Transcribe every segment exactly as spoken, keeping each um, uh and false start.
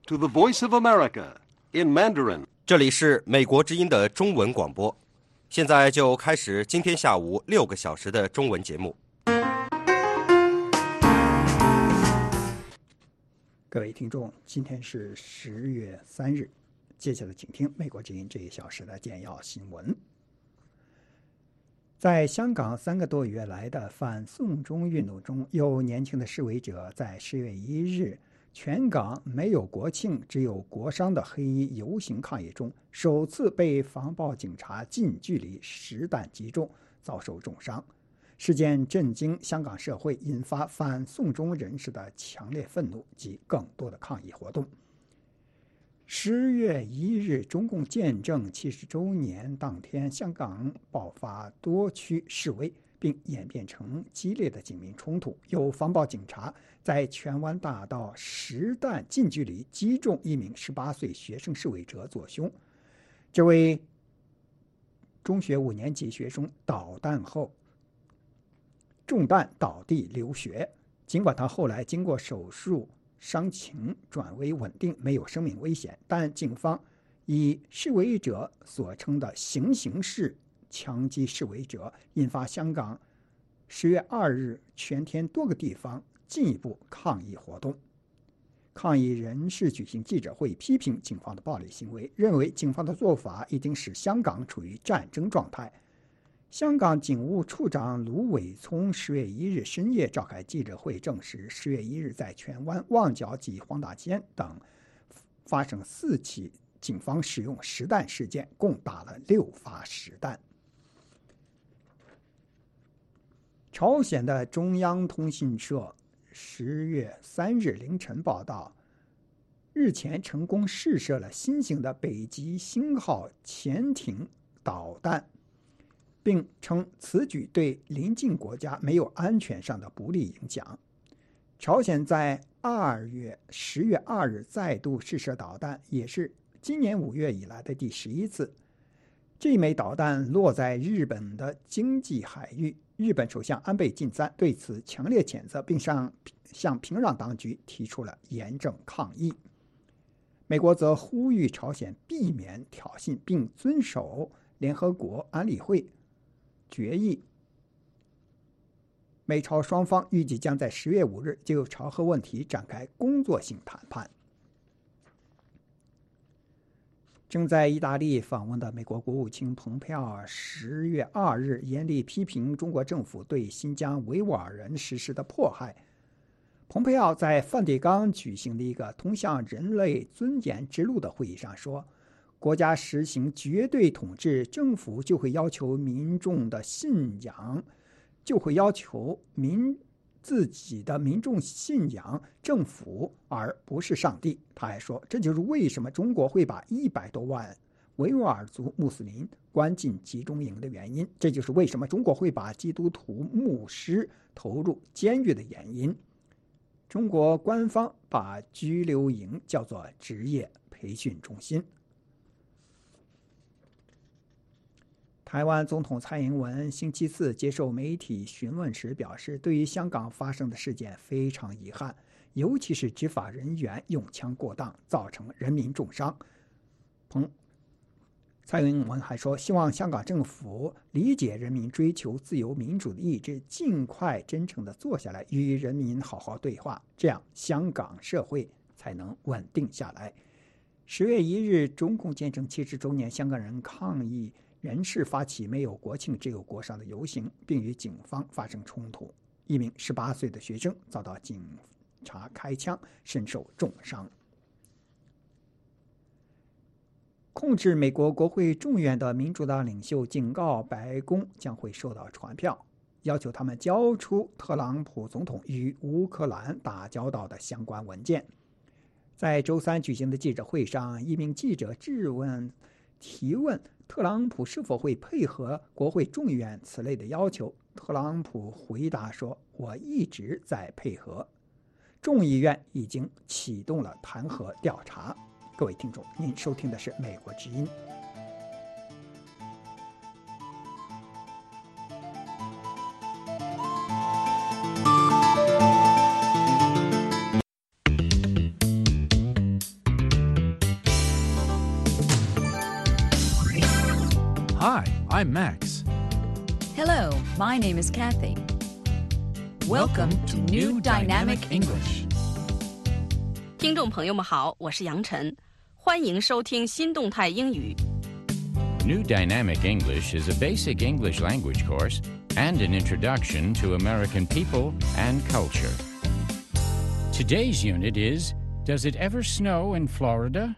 to the Voice of America in Mandarin. 这里是美国之音的中文广播，现在就开始今天下午六个小时的中文节目。 各位听众，今天是十月三日，接下来请听美国之音这一小时的简要新闻。在香港三个多月来的反送中运动中，有年轻的示威者在十月一日全港没有国庆只有国殇的黑衣游行抗议中，首次被防暴警察近距离实弹击中，遭受重伤。事件震惊香港社会，引发反送中人士的强烈愤怒及更多的抗议活动。十月一日，中共建政七十周年当天，香港爆发多区示威，并演变成激烈的警民冲突。有防暴警察在荃湾大道实弹近距离击中一名十八岁学生示威者左胸。这位中学五年级学生导弹后中弹倒地流血，尽管他后来经过手术，伤情转为稳定，没有生命危险，但警方以示威者所称的行刑式枪击示威者，引发香港十月二日全天多个地方进一步抗议活动。抗议人士举行记者会，批评警方的暴力行为，认为警方的做法已经使香港处于战争状态。香港警务处长卢伟聪十月一日深夜召开记者会，证实十月一日在荃湾、旺角及黄大仙等发生四起警方使用实弹事件，共打了六发实弹。朝鲜的中央通讯社十月三日凌晨报道，日前成功试射了新型的北极星号潜艇导弹，并称此举对邻近国家没有安全上的不利影响。朝鲜在二月十月二日再度试射导弹，也是今年五月以来的第十一次。这枚导弹落在日本的经济海域，日本首相安倍晋三对此强烈谴责，并向向平壤当局提出了严正抗议。美国则呼吁朝鲜避免挑衅，并遵守联合国安理会决议。美朝双方预计将在十月五日就朝核问题展开工作性谈判。正在意大利访问的美国国务卿蓬佩奥十月二日严厉批评中国政府对新疆维吾尔人实施的迫害。蓬佩奥在梵蒂冈举行的一个通向人类尊严之路的会议上说，国家实行绝对统治，政府就会要求民众的信仰，就会要求民自己的民众信仰政府，而不是上帝。他还说，这就是为什么中国会把一百多万维吾尔族穆斯林关进集中营的原因，这就是为什么中国会把基督徒牧师投入监狱的原因。中国官方把拘留营叫做职业培训中心。台湾总统蔡英文星期四接受媒体询问时表示，对于香港发生的事件非常遗憾，尤其是执法人员用枪过当，造成人民重伤。彭蔡英文还说，希望香港政府理解人民追求自由民主的意志，尽快真诚地坐下来与人民好好对话，这样香港社会才能稳定下来。十月一日，中共建政七十周年，香港人抗议人士发起没有国庆只有国殇的游行，并与警方发生冲突。一名十八岁的学生遭到警察开枪，身受重伤。控制美国国会众院的民主党领袖警告白宫将会收到传票，要求他们交出特朗普总统与乌克兰打交道的相关文件。在周三举行的记者会上，一名记者质问提问特朗普是否会配合国会众议院此类的要求。特朗普回答说，我一直在配合。众议院已经启动了弹劾调查。各位听众，您收听的是美国之音。 Hi, I'm Max. Hello, my name is Kathy. Welcome to New Dynamic English. 听众朋友们好，我是杨晨，欢迎收听新动态英语。 New Dynamic English is a basic English language course and an introduction to American people and culture. Today's unit is, Does it ever snow in Florida?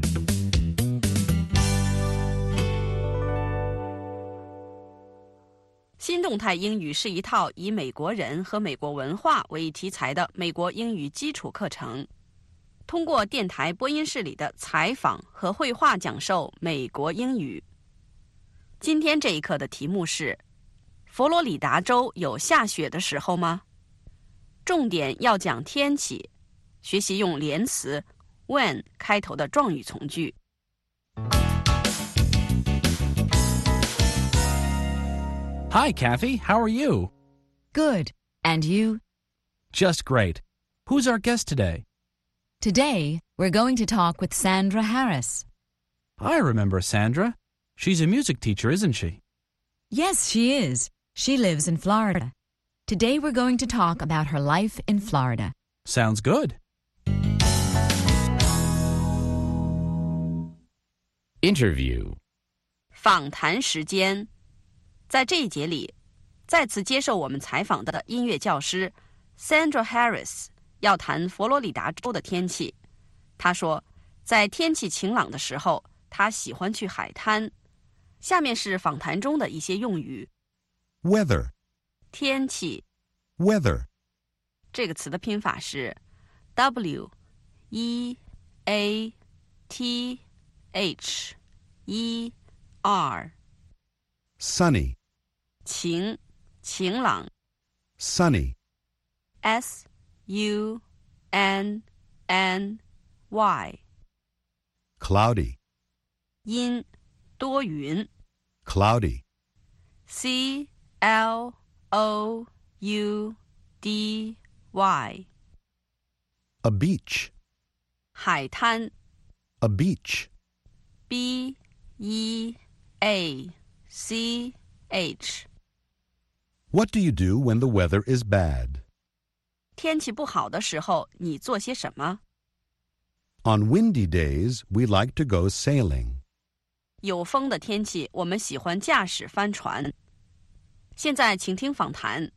新动态英语是一套以美国人和美国文化为题材的美国英语基础课程，通过电台播音室里的采访和绘画讲授美国英语。今天这一课的题目是：佛罗里达州有下雪的时候吗？重点要讲天气，学习用连词 when 开头的状语从句。 Hi, Kathy. How are you? Good. And you? Just great. Who's our guest today? Today, we're going to talk with Sandra Harris. I remember Sandra. She's a music teacher, isn't she? Yes, she is. She lives in Florida. Today, we're going to talk about her life in Florida. Sounds good. Interview. 访谈时间。在这一节里，再次接受我们采访的音乐教师 Sandra Harris 要谈佛罗里达州的天气。她说，在天气晴朗的时候，她喜欢去海滩。下面是访谈中的一些用语。 Weather. 天气 Weather. 这个词的拼法是 W E A T H E R. Sunny. 晴，晴朗 Sunny. S U N N Y. Cloudy. 阴，多云 Cloudy. C L O U D Y. A beach. 海滩 A beach. B E A C H. What do you do when the weather is bad? 天气不好的时候，你做些什么？ On windy days, we like to go sailing. 有风的天气，我们喜欢驾驶帆船。现在请听访谈。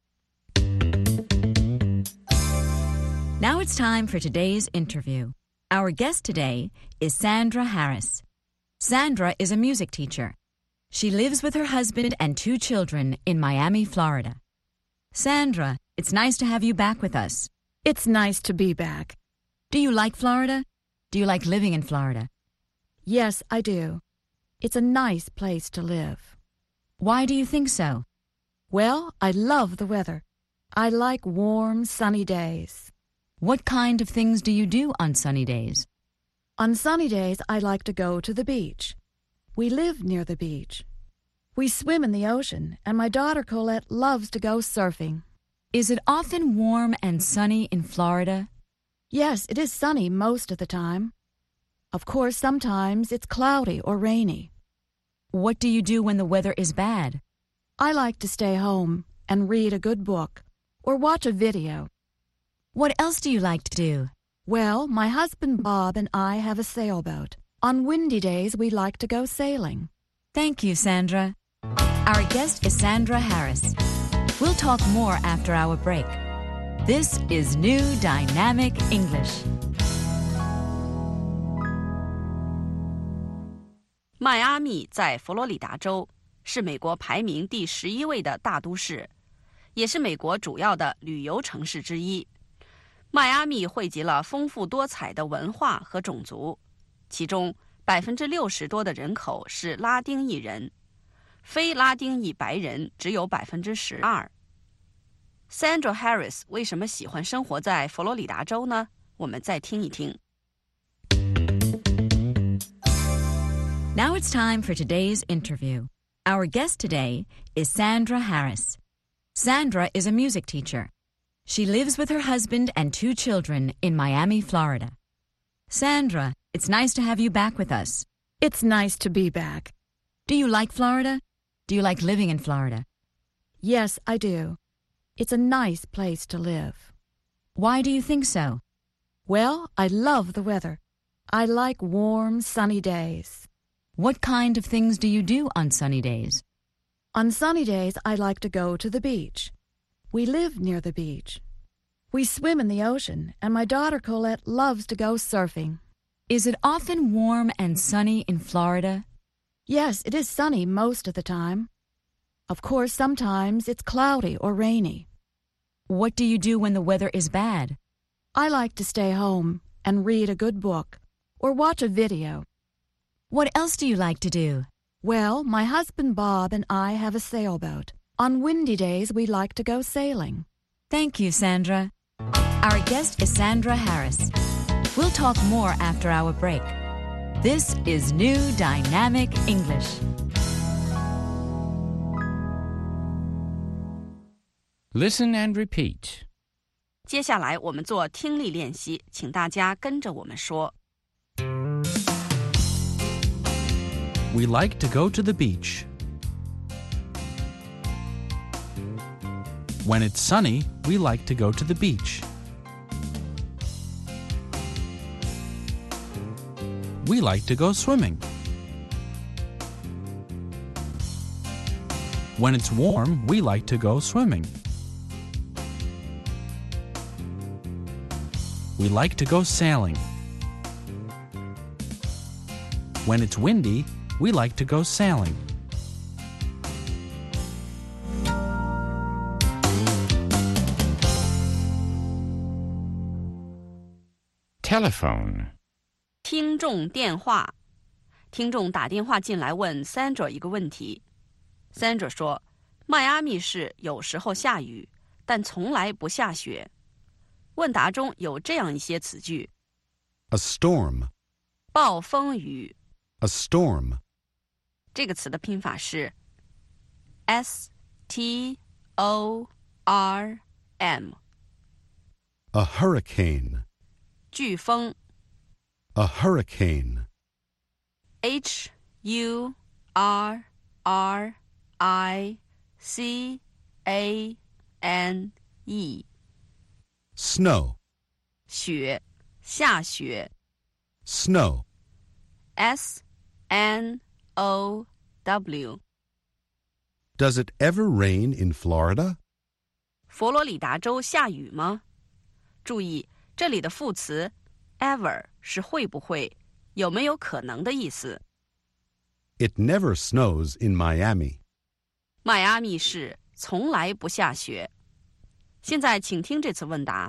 Now it's time for today's interview. Our guest today is Sandra Harris. Sandra is a music teacher. She lives with her husband and two children in Miami, Florida. Sandra, it's nice to have you back with us. It's nice to be back. Do you like Florida? Do you like living in Florida? Yes, I do. It's a nice place to live. Why do you think so? Well, I love the weather. I like warm, sunny days. What kind of things do you do on sunny days? On sunny days, I like to go to the beach. We live near the beach. We swim in the ocean, and my daughter Colette loves to go surfing. Is it often warm and sunny in Florida? Yes, it is sunny most of the time. Of course, sometimes it's cloudy or rainy. What do you do when the weather is bad? I like to stay home and read a good book or watch a video. What else do you like to do? Well, my husband Bob and I have a sailboat. On windy days, we like to go sailing. Thank you, Sandra. Our guest is Sandra Harris. We'll talk more after our break. This is New Dynamic English. 迈阿密在佛罗里达州，是美国排名第十一位的大都市，也是美国主要的旅游城市之一。迈阿密汇集了丰富多彩的文化和种族，其中百分之六十多的人口是拉丁裔人，非拉丁裔白人只有百分之十二。Sandra Harris 为什么喜欢生活在佛罗里达州呢？我们再听一听。 Now it's time for today's interview. Our guest today is Sandra Harris. Sandra is a music teacher. She lives with her husband and two children in Miami, Florida. Sandra, it's nice to have you back with us. It's nice to be back. Do you like Florida? Do you like living in Florida? Yes, I do. It's a nice place to live. Why do you think so? Well, I love the weather. I like warm, sunny days. What kind of things do you do on sunny days? On sunny days, I like to go to the beach. We live near the beach. We swim in the ocean, and my daughter Colette loves to go surfing. Is it often warm and sunny in Florida? Yes, it is sunny most of the time. Of course, sometimes it's cloudy or rainy. What do you do when the weather is bad? I like to stay home and read a good book or watch a video. What else do you like to do? Well, my husband Bob and I have a sailboat. On windy days, we like to go sailing. Thank you, Sandra. Our guest is Sandra Harris. We'll talk more after our break. This is New Dynamic English. Listen and repeat. 接下来我们做听力练习，请大家跟着我们说。 We like to go to the beach. When it's sunny, we like to go to the beach. We like to go swimming. When it's warm, we like to go swimming. We like to go sailing. When it's windy, we like to go sailing. Telephone. 听众电话，听众打电话进来问 Sandra 一个问题。Sandra 说，迈阿密市有时候下雨，但从来不下雪。问答中有这样一些词句 A storm. 暴风雨 A storm. 这个词的拼法是 S T O R M A hurricane. 飓风 A hurricane. H U R R I C A N E Snow. 雪下雪 Snow. S N O W Does it ever rain in Florida? 佛罗里达州下雨吗？注意，这里的副词 ever 是会不会、有没有可能的意思。 It never snows in Miami. 迈阿密市从来不下雪。现在请听这次问答。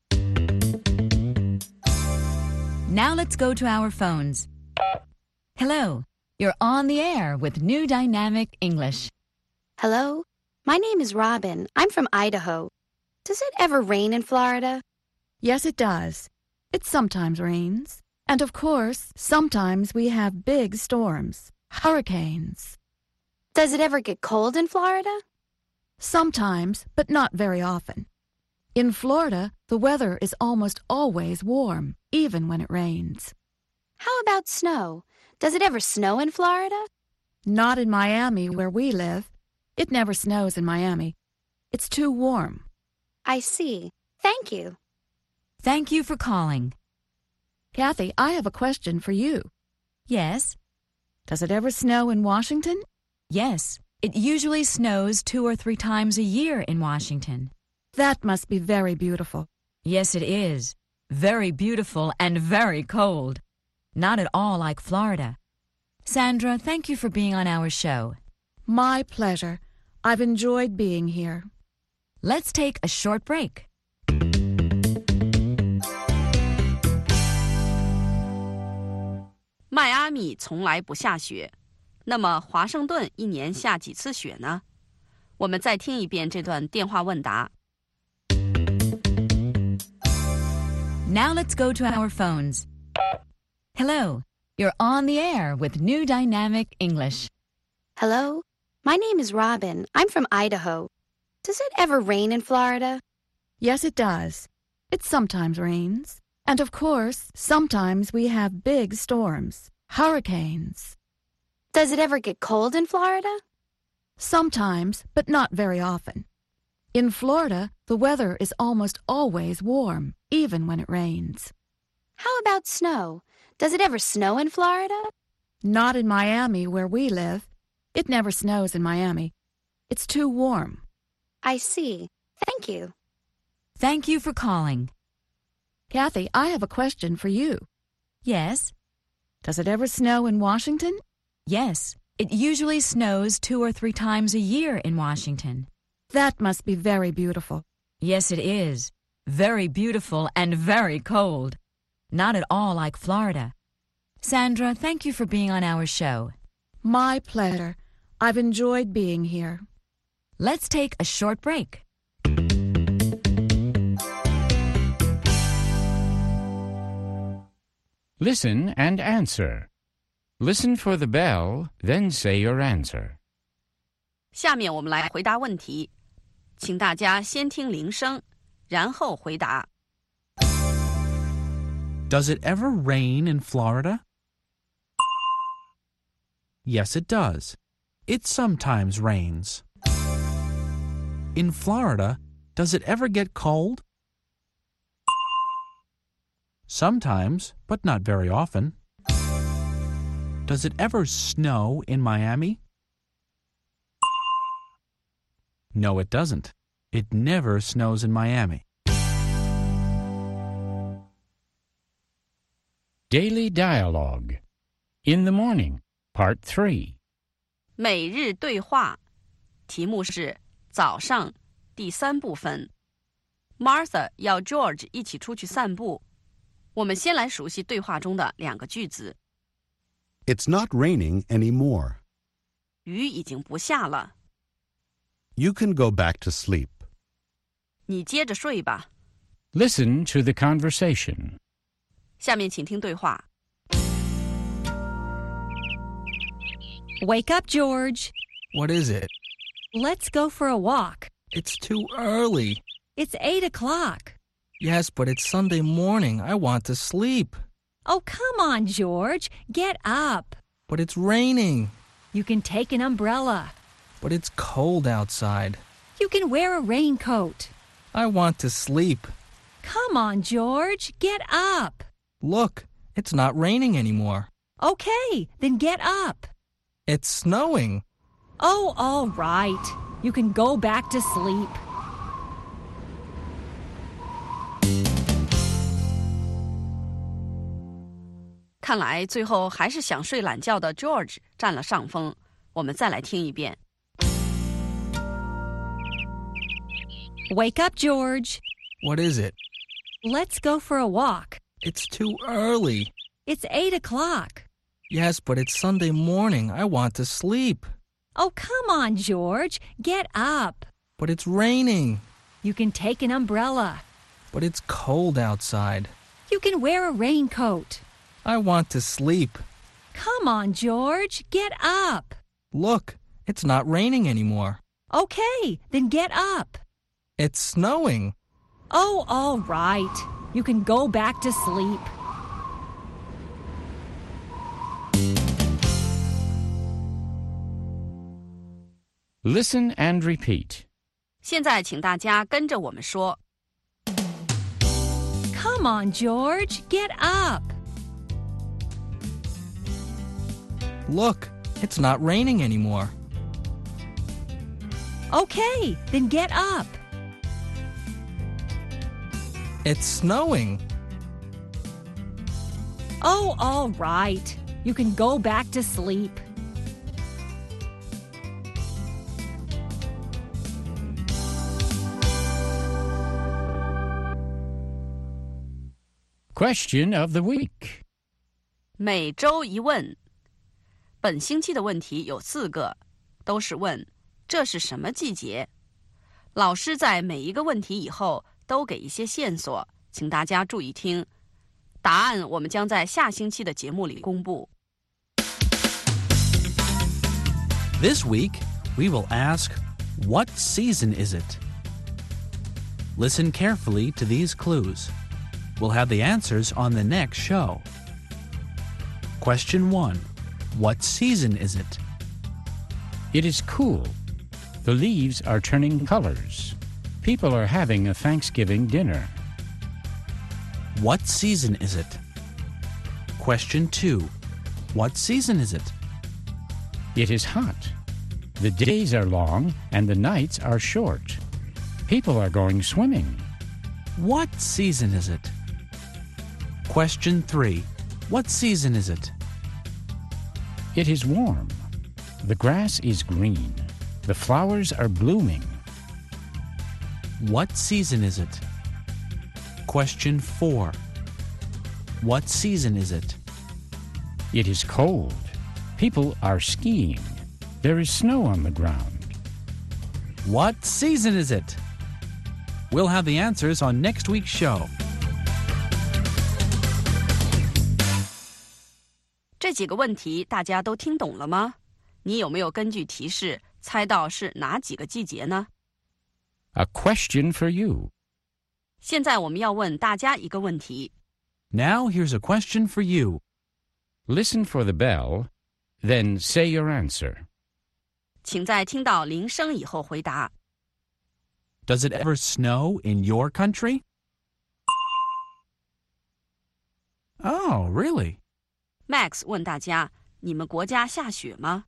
Now let's go to our phones. Hello, you're on the air with New Dynamic English. Hello, my name is Robin. I'm from Idaho. Does it ever rain in Florida? Yes, it does. It sometimes rains. And of course, sometimes we have big storms, hurricanes. Does it ever get cold in Florida? Sometimes, but not very often. In Florida, the weather is almost always warm, even when it rains. How about snow? Does it ever snow in Florida? Not in Miami, where we live. It never snows in Miami. It's too warm. I see. Thank you. Thank you for calling. Kathy, I have a question for you. Yes? Does it ever snow in Washington? Yes. It usually snows two or three times a year in Washington. That must be very beautiful. Yes, it is. Very beautiful and very cold. Not at all like Florida. Sandra, thank you for being on our show. My pleasure. I've enjoyed being here. Let's take a short break. 迈阿密从来不下雪，那么华盛顿一年下几次雪呢？我们再听一遍这段电话问答。 Now let's go to our phones. Hello, you're on the air with New Dynamic English. Hello, my name is Robin. I'm from Idaho. Does it ever rain in Florida? Yes, it does. It sometimes rains. And of course, sometimes we have big storms, hurricanes. Does it ever get cold in Florida? Sometimes, but not very often. In Florida, the weather is almost always warm, even when it rains. How about snow? Does it ever snow in Florida? Not in Miami, where we live. It never snows in Miami. It's too warm. I see. Thank you. Thank you for calling. Kathy, I have a question for you. Yes? Does it ever snow in Washington? Yes. It usually snows two or three times a year in Washington. That must be very beautiful. Yes, it is. Very beautiful and very cold. Not at all like Florida. Sandra, thank you for being on our show. My pleasure. I've enjoyed being here. Let's take a short break. Listen and answer. Listen for the bell, then say your answer. 下面我们来回答问题，请大家先听铃声，然后回答。 Does it ever rain in Florida? Yes, it does. It sometimes rains. In Florida, does it ever get cold? Sometimes, but not very often. Does it ever snow in Miami? No, it doesn't. It never snows in Miami. Daily Dialogue. In the Morning, Part three. 每日对话，题目是早上第三部分。Martha 要 George 一起出去散步。我们先来熟悉对话中的两个句子。 It's not raining anymore. 雨已经不下了， You can go back to sleep. 你接着睡吧。 Listen to the conversation. 下面请听对话。 Wake up, George. What is it? Let's go for a walk. It's too early. It's eight o'clock. Yes, but it's Sunday morning. I want to sleep. Oh, come on, George. Get up. But it's raining. You can take an umbrella. But it's cold outside. You can wear a raincoat. I want to sleep. Come on, George. Get up. Look, it's not raining anymore. Okay, then get up. It's snowing. Oh, all right. You can go back to sleep. 看来最后还是想睡懒觉的 George 占了上风。我们再来听一遍。 Wake up, George. What is it? Let's go for a walk. It's too early. It's eight o'clock. Yes, but it's Sunday morning. I want to sleep. Oh, come on, George. Get up. But it's raining. You can take an umbrella. But it's cold outside. You can wear a raincoat. I want to sleep. Come on, George. Get up. Look, it's not raining anymore. Okay, then get up. It's snowing. Oh, all right. You can go back to sleep. Listen and repeat. 现在请大家跟着我们说。 Come on, George. Get up. Look, it's not raining anymore. Okay, then get up. It's snowing. Oh, all right. You can go back to sleep. Question of the week. 每周一问。本星期的问题有四个，都是问这是什么季节。老师在每一个问题以后都给一些线索，请大家注意听。答案我们将在下星期的节目里公布。 This week, we will ask, what season is it? Listen carefully to these clues. We'll have the answers on the next show. Question one. What season is it? It is cool. The leaves are turning colors. People are having a Thanksgiving dinner. What season is it? Question two. What season is it? It is hot. The days are long and the nights are short. People are going swimming. What season is it? Question three. What season is it? It is warm. The grass is green. The flowers are blooming. What season is it? Question four. What season is it? It is cold. People are skiing. There is snow on the ground. What season is it? We'll have the answers on next week's show. 这几个问题大家都听懂了吗？你有没有根据提示猜到是哪几个季节呢？ A question for you. 现在我们要问大家一个问题。 Now here's a question for you. Listen for the bell, then say your answer. 请在听到铃声以后回答。 Does it ever snow in your country? Oh, really? Max 问大家：你们国家下雪吗？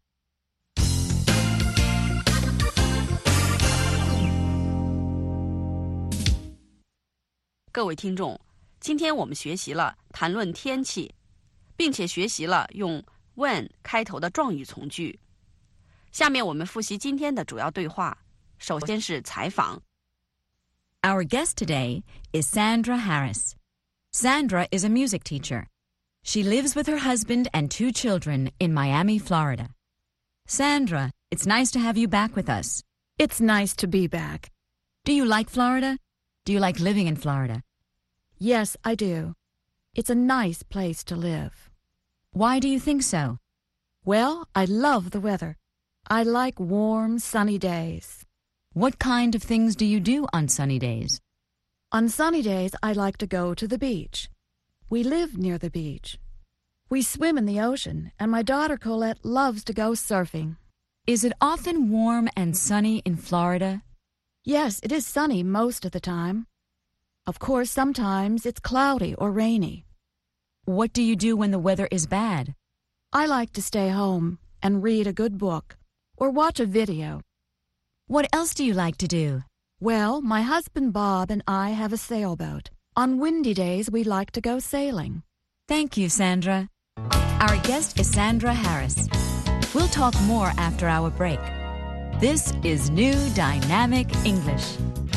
各位听众，今天我们学习了谈论天气，并且学习了用 when 开头的状语从句。下面我们复习今天的主要对话。首先是采访。 Our guest today is Sandra Harris. Sandra is a music teacher. She lives with her husband and two children in Miami, Florida. Sandra, it's nice to have you back with us. It's nice to be back. Do you like Florida? Do you like living in Florida? Yes, I do. It's a nice place to live. Why do you think so? Well, I love the weather. I like warm, sunny days. What kind of things do you do on sunny days? On sunny days, I like to go to the beach. We live near the beach. We swim in the ocean, and my daughter Colette loves to go surfing. Is it often warm and sunny in Florida? Yes, it is sunny most of the time. Of course, sometimes it's cloudy or rainy. What do you do when the weather is bad? I like to stay home and read a good book or watch a video. What else do you like to do? Well, my husband Bob and I have a sailboat. On windy days, we like to go sailing. Thank you, Sandra. Our guest is Sandra Harris. We'll talk more after our break. This is New Dynamic English.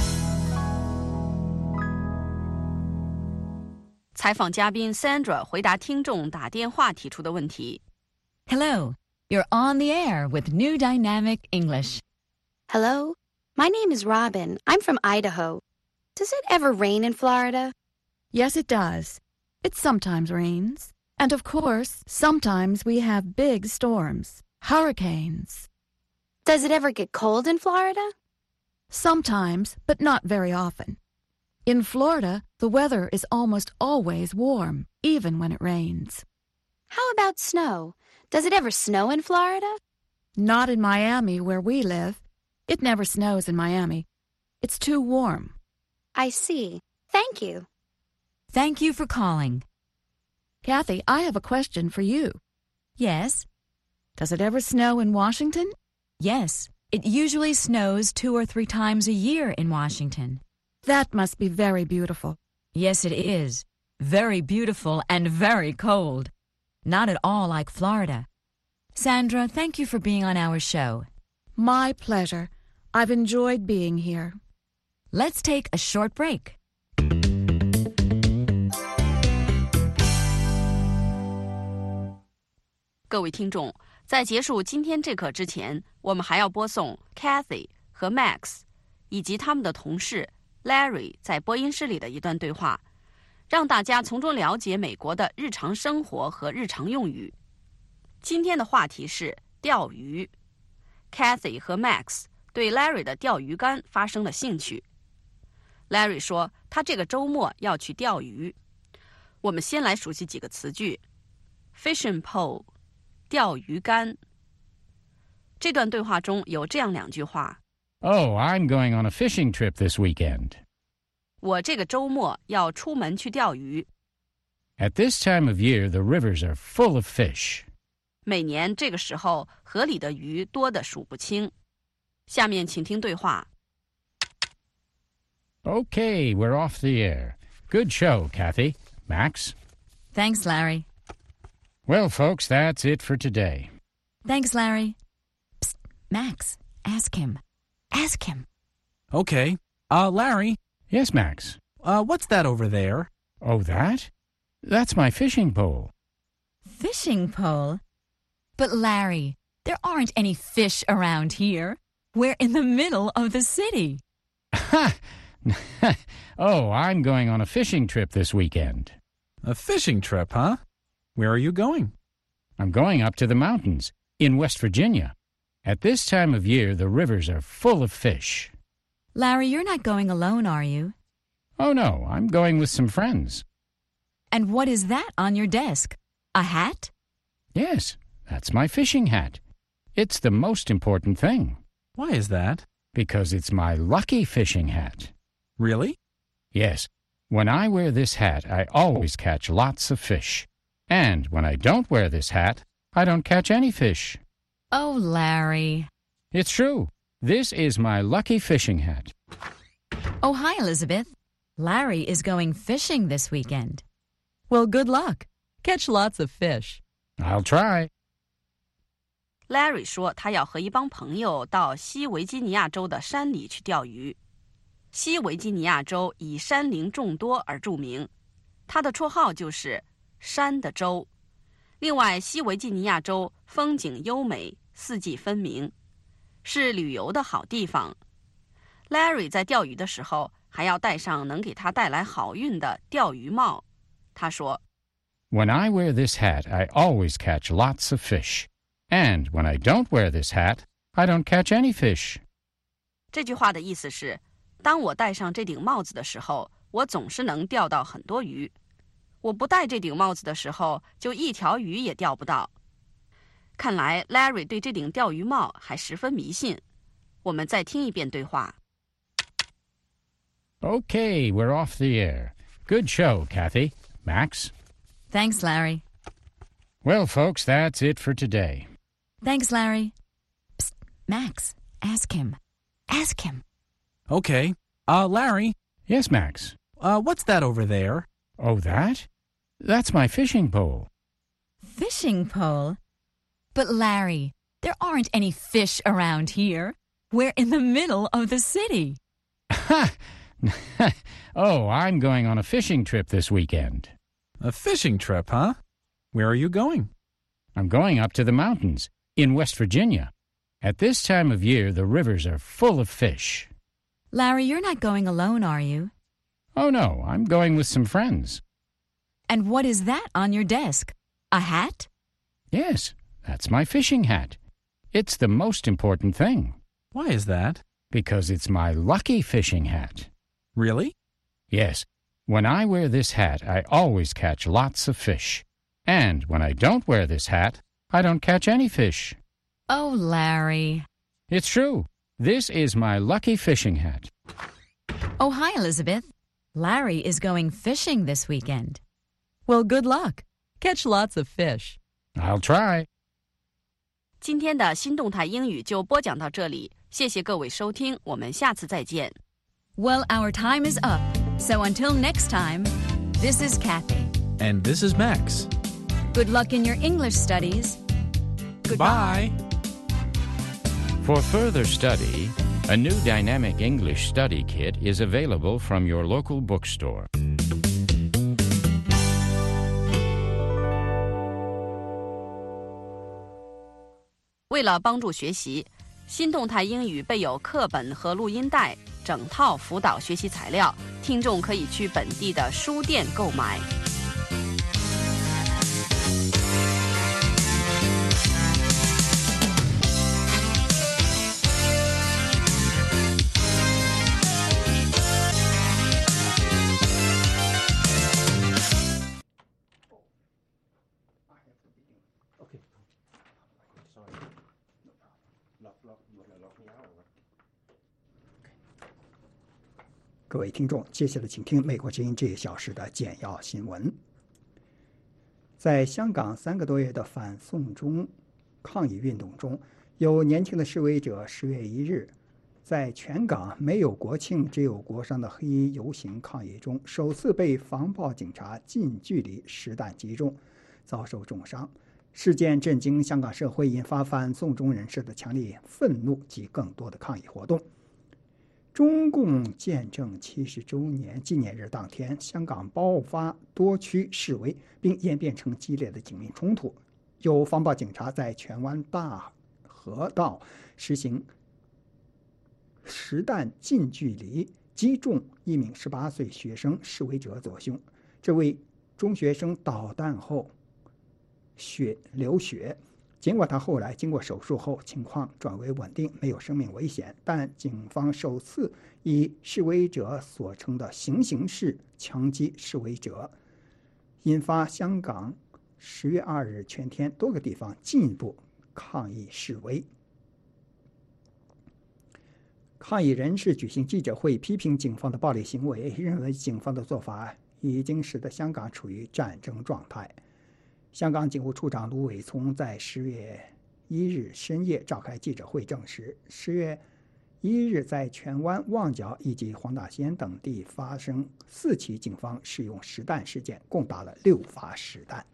采访嘉宾 Sandra 回答听众打电话提出的问题。 Hello, you're on the air with New Dynamic English. Hello, my name is Robin. I'm from Idaho. Does it ever rain in Florida? Yes, it does. It sometimes rains. And of course, sometimes we have big storms, hurricanes. Does it ever get cold in Florida? Sometimes, but not very often. In Florida, the weather is almost always warm, even when it rains. How about snow? Does it ever snow in Florida? Not in Miami, where we live. It never snows in Miami. It's too warm. I see. Thank you. Thank you for calling. Kathy, I have a question for you. Yes? Does it ever snow in Washington? Yes. It usually snows two or three times a year in Washington. That must be very beautiful. Yes, it is. Very beautiful and very cold. Not at all like Florida. Sandra, thank you for being on our show. My pleasure. I've enjoyed being here. Let's take a short break. 各位听众，在结束今天这课之前，我们还要播送 Kathy 和 Max 以及他们的同事 Larry 在播音室里的一段对话，让大家从中了解美国的日常生活和日常用语。今天的话题是钓鱼。Kathy 和 Max 对 Larry 的钓鱼竿发生了兴趣。Larry 说他这个周末要去钓鱼。我们先来熟悉几个词句 ：fishing pole、 钓鱼竿。这段对话中有这样两句话 Oh, I'm going on a fishing trip this weekend. 我这个周末要出门去钓鱼。 At this time of year, the rivers are full of fish. 每年这个时候，河里的鱼多得数不清。下面请听对话。 Okay, we're off the air. Good show, Kathy. Max? Thanks, Larry. Well, folks, that's it for today. Thanks, Larry. Psst, Max, ask him. Ask him. Okay. Uh, Larry, Yes, Max. uh, what's that over there? Oh, that? That's my fishing pole. Fishing pole? But Larry, there aren't any fish around here. We're in the middle of the city. Ha! Oh, I'm going on a fishing trip this weekend. A fishing trip, huh? Where are you going? I'm going up to the mountains in West Virginia. At this time of year, the rivers are full of fish. Larry, you're not going alone, are you? Oh, no, I'm going with some friends. And what is that on your desk? A hat? Yes, that's my fishing hat. It's the most important thing Why is that? because it's my lucky fishing hat. Really? Yes, when I wear this hat, I always catch lots of fish. And when I don't wear this hat, I don't catch any fish. Oh, Larry. It's true. This is my lucky fishing hat. Oh, hi, Elizabeth. Larry is going fishing this weekend. Well, good luck. Catch lots of fish. I'll try. Larry 说他要和一帮朋友到西维吉尼亚州的山里去钓鱼。西维吉尼亚州以山林众多而著名，它的绰号就是山的州。另外，西维吉尼亚州风景优美，四季分明，是旅游的好地方。Larry 在钓鱼的时候还要戴上能给他带来好运的钓鱼帽。他说 When I wear this hat, I always catch lots of fish. And when I don't wear this hat, I don't catch any fish. 这句话的意思是，当我戴上这顶帽子的时候，我总是能钓到很多鱼。我不戴这顶帽子的时候，就一条鱼也钓不到。看来 Larry 对这顶钓鱼帽还十分迷信。我们再听一遍对话。 Okay, we're off the air. Good show, Kathy. Max? Thanks, Larry. Well, folks, that's it for today. Thanks, Larry. Psst, Max, ask him. Ask him. Okay. Uh, Larry, Yes, Max. uh, what's that over there? Oh, that? That's my fishing pole. Fishing pole? But Larry, there aren't any fish around here. We're in the middle of the city. Ha! Oh, I'm going on a fishing trip this weekend. A fishing trip, huh? Where are you going? I'm going up to the mountains in West Virginia. At this time of year, the rivers are full of fish. Larry, you're not going alone, are you? Oh, no, I'm going with some friends. And what is that on your desk? A hat? Yes, that's my fishing hat. It's the most important thing Why is that? because it's my lucky fishing hat. Really? Yes, when I wear this hat, I always catch lots of fish. And when I don't wear this hat, I don't catch any fish. Oh, Larry. It's true. This is my lucky fishing hat. Oh, hi, Elizabeth. Larry is going fishing this weekend. Well, good luck. Catch lots of fish. I'll try. 今天的新动态英语就播讲到这里，谢谢各位收听，我们下次再见。 Well, our time is up. So until next time, this is Kathy. And this is Max. Good luck in your English studies. Goodbye. For further study, a new dynamic English study kit is available from your local bookstore. 为了帮助学习，新动态英语备有课本和录音带，整套辅导学习材料，听众可以去本地的书店购买。 各位听众，接下来请听美国之音这一小时的简要新闻。在香港三个多月的反送中抗议运动中，有年轻的示威者十月一日在全港没有国庆只有国殇的黑衣游行抗议中，首次被防暴警察近距离实弹击中，遭受重伤。事件震惊香港社会，引发反送中人士的强烈愤怒及更多的抗议活动。中共建政七十周年纪念日当天，香港爆发多区示威，并演变成激烈的警民冲突。有防暴警察在荃湾大河道实行实弹近距离击中一名十八岁学生示威者左胸，这位中学生导弹后血流血。尽管他后来经过手术后情况转为稳定，没有生命危险，但警方首次以示威者所称的行刑式枪击示威者，引发香港十月二日全天多个地方进一步抗议示威。抗议人士举行记者会，批评警方的暴力行为，认为警方的做法已经使得香港处于战争状态。香港警务处长卢伟聪在十月一日深夜召开记者会，证实十月一日在荃湾、旺角以及黄大仙等地发生四起警方使用实弹事件，共打了六发实弹。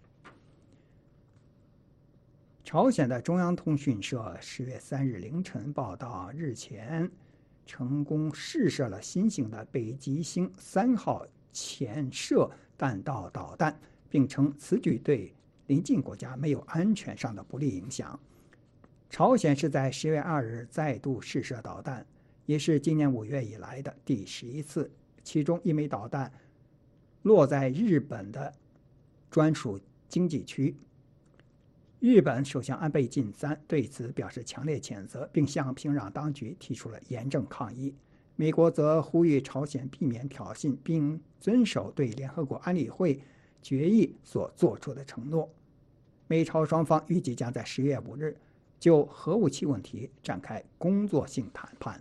朝鲜的中央通讯社十月三日凌晨报道，日前成功试射了新型的北极星三号潜射弹道导弹，并称此举对邻近国家没有安全上的不利影响。朝鲜是在十月二日再度试射导弹，也是今年五月以来的第十一次，其中一枚导弹落在日本的专属经济区。日本首相安倍晋三对此表示强烈谴责，并向平壤当局提出了严正抗议。美国则呼吁朝鲜避免挑衅，并遵守对联合国安理会决议所做出的承诺。美朝双方预计将在十月五日就核武器问题展开工作性谈判。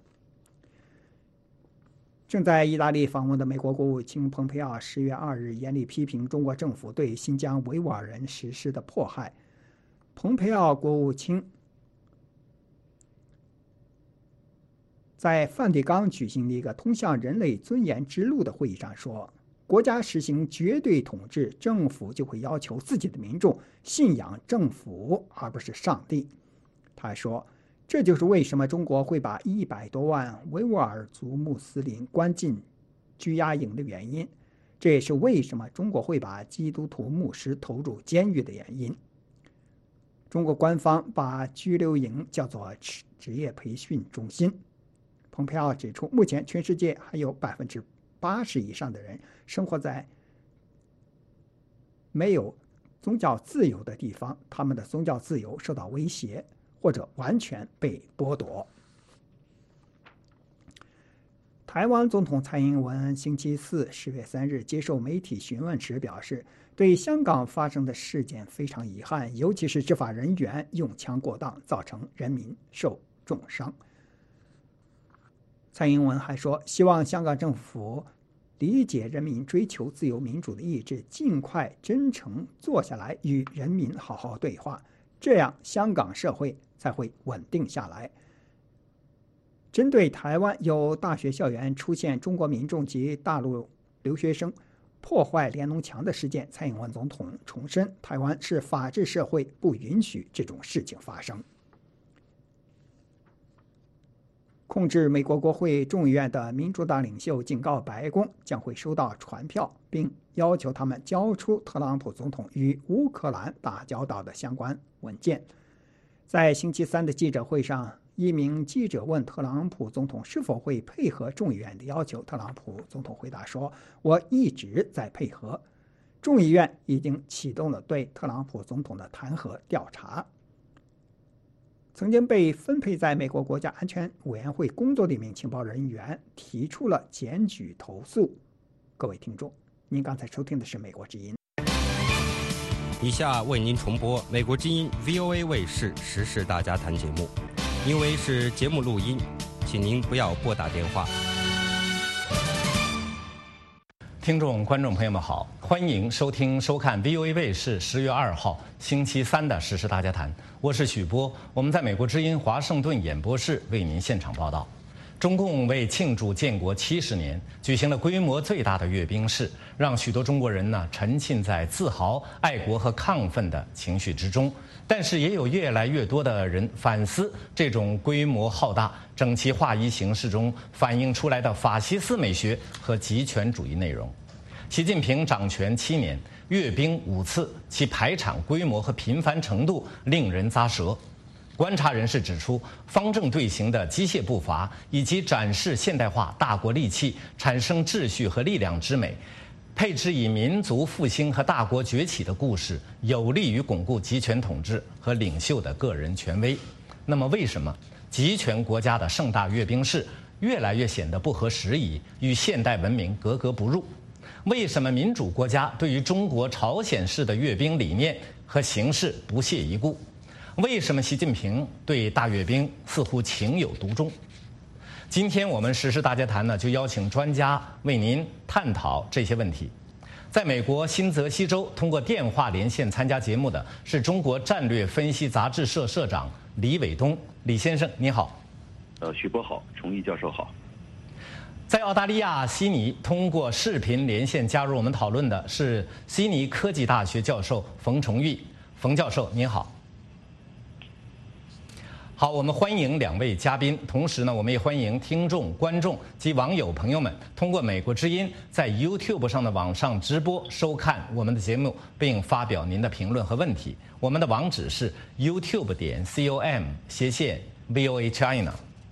正在意大利访问的美国国务卿蓬佩奥十月二日严厉批评中国政府对新疆维吾尔人实施的迫害。蓬佩奥国务卿在梵蒂冈举行的一个通向人类尊严之路的会议上说，国家实行绝对统治，政府就会要求自己的民众信仰政府而不是上帝。他说，这就是为什么中国会把一百多万维吾尔族穆斯林关进拘押营的原因，这也是为什么中国会把基督徒牧师投入监狱的原因。中国官方把拘留营叫做职业培训中心。蓬佩奥指出，目前全世界还有百分之八十以上的人生活在没有宗教自由的地方，他们的宗教自由受到威胁或者完全被剥夺。台湾总统蔡英文星期四十月三日接受媒体询问时表示，对香港发生的事件非常遗憾，尤其是执法人员用枪过当，造成人民受重伤。蔡英文还说，希望香港政府理解人民追求自由民主的意志，尽快真诚坐下来与人民好好对话，这样香港社会才会稳定下来。针对台湾有大学校园出现中国民众及大陆留学生破坏联农墙的事件，蔡英文总统重申，台湾是法治社会，不允许这种事情发生。控制美国国会众议院的民主党领袖警告白宫将会收到传票，并要求他们交出特朗普总统与乌克兰打交道的相关文件。在星期三的记者会上，一名记者问特朗普总统是否会配合众议院的要求，特朗普总统回答说，我一直在配合。众议院已经启动了对特朗普总统的弹劾调查。曾经被分配在美国国家安全委员会工作的一名情报人员提出了检举投诉。各位听众，您刚才收听的是美国之音。 以下为您重播美国之音 V O A 卫视时事大家谈节目。 因为是节目录音，请您不要拨打电话。 听众、观众朋友们好，欢迎收听、收看 V O A 卫视十月二号星期三的《时事大家谈》，我是许波，我们在美国之音华盛顿演播室为您现场报道。中共为庆祝建国七十年，举行了规模最大的阅兵式，让许多中国人呢沉浸在自豪、爱国和亢奋的情绪之中。但是也有越来越多的人反思这种规模浩大、整齐划一形式中反映出来的法西斯美学和极权主义内容。习近平掌权七年，阅兵五次，其排场规模和频繁程度令人咂舌。观察人士指出，方正队形的机械步伐以及展示现代化大国利器、产生秩序和力量之美，配置以民族复兴和大国崛起的故事，有利于巩固集权统治和领袖的个人权威。那么，为什么集权国家的盛大阅兵式越来越显得不合时宜，与现代文明格格不入？为什么民主国家对于中国朝鲜式的阅兵理念和形式不屑一顾？为什么习近平对大阅兵似乎情有独钟？今天我们时事大家谈呢，就邀请专家为您探讨这些问题。在美国新泽西州通过电话连线参加节目的是中国战略分析杂志社社长李伟东，李先生你好。 呃，徐波好，崇义教授好。 在澳大利亚悉尼通过视频连线加入我们讨论的是悉尼科技大学教授冯崇玉，冯教授您好。好，我们欢迎两位嘉宾，同时呢，我们也欢迎听众、观众及网友朋友们通过美国之音在 YouTube 上的网上直播收看我们的节目，并发表您的评论和问题。我们的网址是 YouTube 点 com 斜线 V O A China。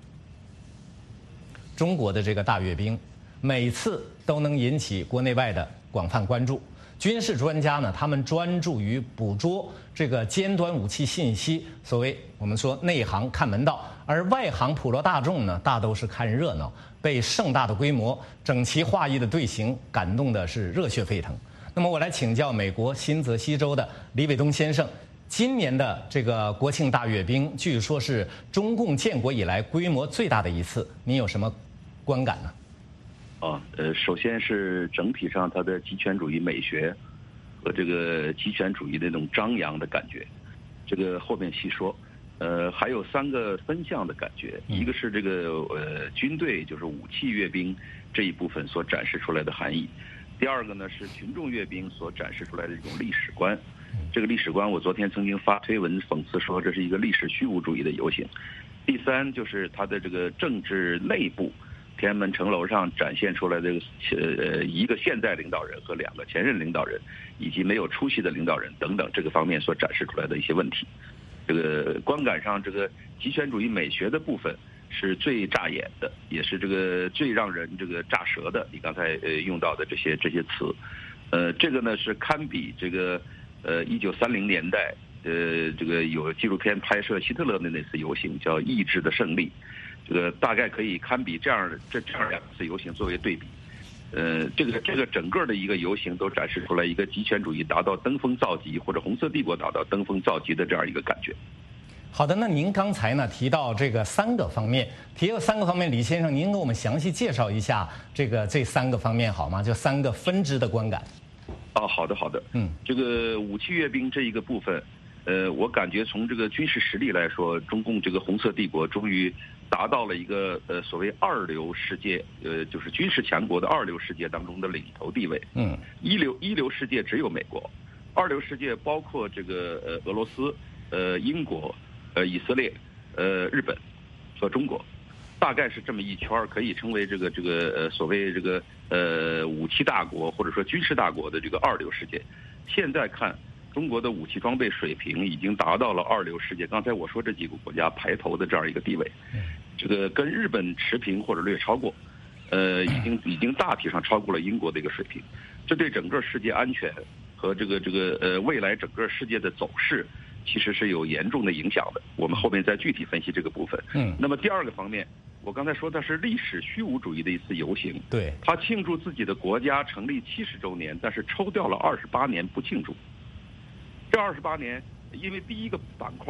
中国的这个大阅兵，每次都能引起国内外的广泛关注。军事专家呢，他们专注于捕捉这个尖端武器信息，所谓我们说内行看门道，而外行普罗大众呢，大都是看热闹，被盛大的规模、整齐划一的队形感动的是热血沸腾。那么我来请教美国新泽西州的李伟东先生，今年的这个国庆大阅兵，据说是中共建国以来规模最大的一次，您有什么观感呢？ 啊，呃，首先是整体上它的极权主义美学和这个极权主义的那种张扬的感觉，这个后面细说。呃，还有三个分项的感觉，一个是这个呃军队就是武器阅兵这一部分所展示出来的含义，第二个呢是群众阅兵所展示出来的一种历史观。这个历史观我昨天曾经发推文讽刺说这是一个历史虚无主义的游行。第三就是它的这个政治内部。天安门城楼上展现出来的呃一个现在领导人和两个前任领导人，以及没有出息的领导人等等这个方面所展示出来的一些问题，这个观感上这个极权主义美学的部分是最扎眼的，也是这个最让人这个炸舌的。你刚才呃用到的这些这些词，呃，这个呢是堪比这个呃一九三零年代呃这个有纪录片拍摄希特勒的那次游行叫《意志的胜利》。这个大概可以堪比这样的这这样两次游行作为对比，呃，这个这个整个的一个游行都展示出来一个极权主义达到登峰造极，或者红色帝国达到登峰造极的这样一个感觉。 好的，那您刚才呢提到这个三个方面，提到三个方面，李先生，您给我们详细介绍一下这个这三个方面好吗？就三个分支的观感。 哦，好的好的，嗯，这个武器阅兵这一个部分，呃，我感觉从这个军事实力来说，中共这个红色帝国终于达到了一个呃所谓二流世界，呃就是军事强国的二流世界当中的领头地位。嗯，一流一流世界只有美国，二流世界包括这个呃俄罗斯、呃英国、呃以色列、呃日本和中国，大概是这么一圈可以称为这个这个呃所谓这个呃武器大国或者说军事大国的这个二流世界。现在看中国的武器装备水平已经达到了二流世界，刚才我说这几个国家排头的这样一个地位，这个跟日本持平或者略超过，呃，已经已经大体上超过了英国的一个水平，这对整个世界安全和这个这个呃未来整个世界的走势其实是有严重的影响的。我们后面再具体分析这个部分。嗯，那么第二个方面，我刚才说的是历史虚无主义的一次游行，对，他庆祝自己的国家成立七十周年，但是抽调了二十八年不庆祝。这二十八年，因为第一个板块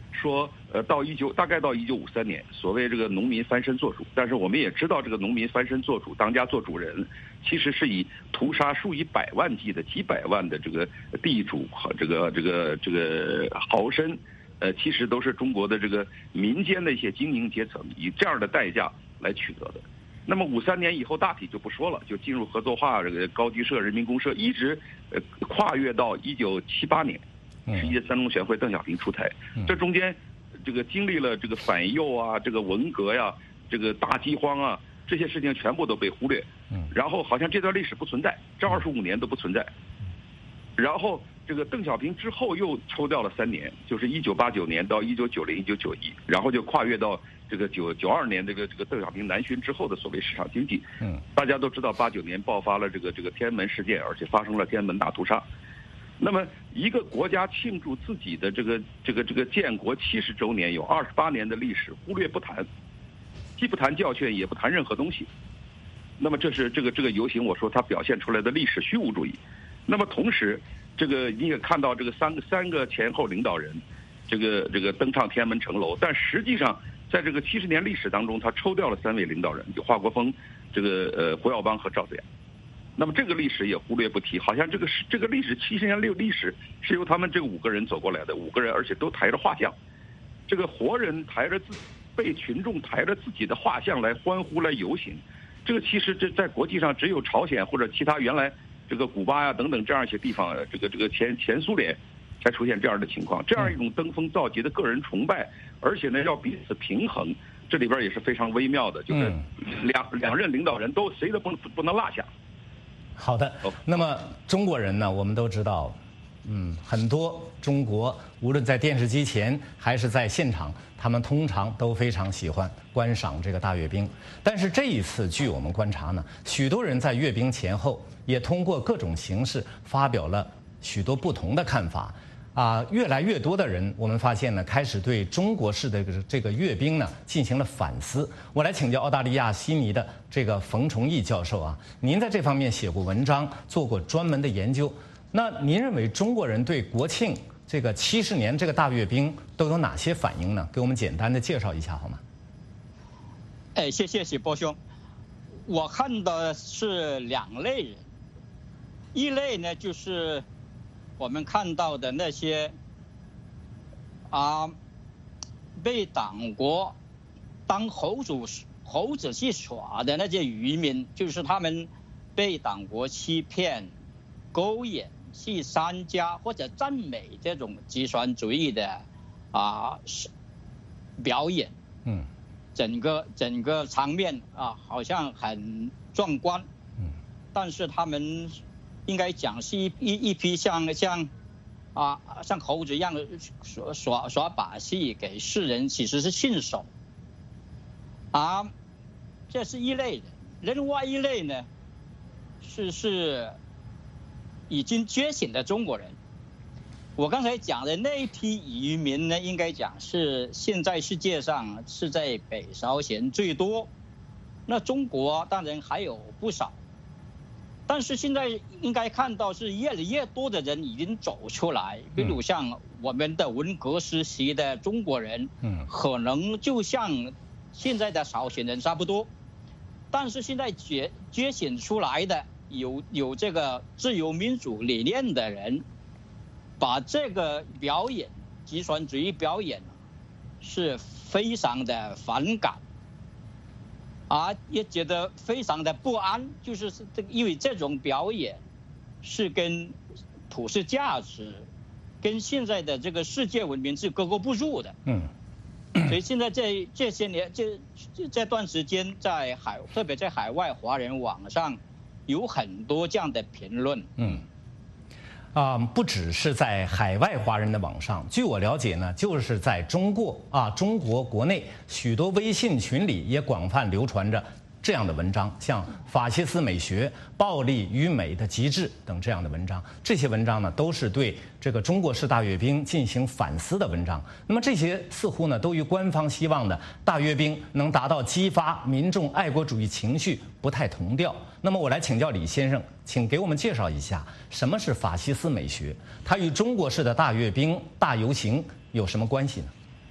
说，呃，到一九大概到一九五三年，所谓这个农民翻身做主，但是我们也知道，这个农民翻身做主，当家做主人，其实是以屠杀数以百万计的几百万的这个地主和这个这个这个豪绅，呃，其实都是中国的这个民间的一些精英阶层以这样的代价来取得的。那么五三年以后大体就不说了，就进入合作化，这个高居社、人民公社，一直呃跨越到一九七八年。十一届三中全会，邓小平出台，这中间，这个经历了这个反右啊，这个文革呀，这个大饥荒啊，这些事情全部都被忽略，然后好像这段历史不存在，这二十五年都不存在。然后这个邓小平之后又抽调了三年，就是一九八九年到一九九零、一九九一，然后就跨越到这个九九二年这个这个邓小平南巡之后的所谓市场经济。嗯，大家都知道，八九年爆发了这个这个天安门事件，而且发生了天安门大屠杀。那么，一个国家庆祝自己的这个这个这个建国七十周年，有二十八年的历史，忽略不谈，既不谈教训，也不谈任何东西。那么，这是这个这个游行，我说它表现出来的历史虚无主义。那么，同时，这个你也看到这个三个三个前后领导人，这个这个登上天安门城楼，但实际上，在这个七十年历史当中，他抽调了三位领导人，就华国锋、这个呃胡耀邦和赵紫阳。那么这个历史也忽略不提，好像这个是这个历史七十年历历史是由他们这五个人走过来的，五个人而且都抬着画像，这个活人抬着自被群众抬着自己的画像来欢呼来游行，这个其实这在国际上只有朝鲜或者其他原来这个古巴呀等等这样一些地方，这个这个前前苏联才出现这样的情况，这样一种登峰造极的个人崇拜，而且呢要彼此平衡，这里边也是非常微妙的，就是两两任领导人都谁都不不能落下。 好的，那么中国人呢，我们都知道，嗯，很多中国无论在电视机前还是在现场，他们通常都非常喜欢观赏这个大阅兵。但是这一次，据我们观察呢，许多人在阅兵前后也通过各种形式发表了许多不同的看法。啊，越来越多的人，我们发现呢，开始对中国式的这个阅兵呢进行了反思。我来请教澳大利亚悉尼的这个冯崇义教授啊，您在这方面写过文章，做过专门的研究。那您认为中国人对国庆这个七十年这个大阅兵都有哪些反应呢？给我们简单的介绍一下好吗？ 哎，谢谢许波兄。我看的是两类人，一类呢就是我们看到的那些啊被党国当猴子猴子去耍的那些渔民，就是他们被党国欺骗、勾引、去参加或者赞美这种极权主义的啊表演。嗯，整个整个场面啊好像很壮观。嗯，但是他们应该讲是一一一批像像啊像猴子一样的耍耍耍把戏给世人，其实是信手啊，这是一类的。另外一类呢，是是已经觉醒的中国人。我刚才讲的那一批渔民呢，应该讲是现在世界上是在北朝鲜最多，那中国当然还有不少。但是现在应该看到是越来越多的人已经走出来，比如像我们的文革时期的中国人，嗯，可能就像现在的朝鲜人差不多，但是现在觉觉醒出来的有有这个自由民主理念的人，把这个表演极权主义表演是非常的反感。啊，也觉得非常的不安，就是这因为这种表演是跟普世价值、跟现在的这个世界文明是格格不入的。嗯，所以现在这这些年这这段时间，在海特别在海外华人网上有很多这样的评论。嗯。 啊、呃，不只是在海外华人的网上，据我了解呢，就是在中国啊，中国国内许多微信群里也广泛流传着这样的文章，像法西斯美学、暴力与美的极致等这样的文章。这些文章呢，都是对这个中国式大阅兵进行反思的文章。那么这些似乎呢，都与官方希望的大阅兵能达到激发民众爱国主义情绪不太同调。那么我来请教李先生，请给我们介绍一下什么是法西斯美学，它与中国式的大阅兵、大游行有什么关系呢？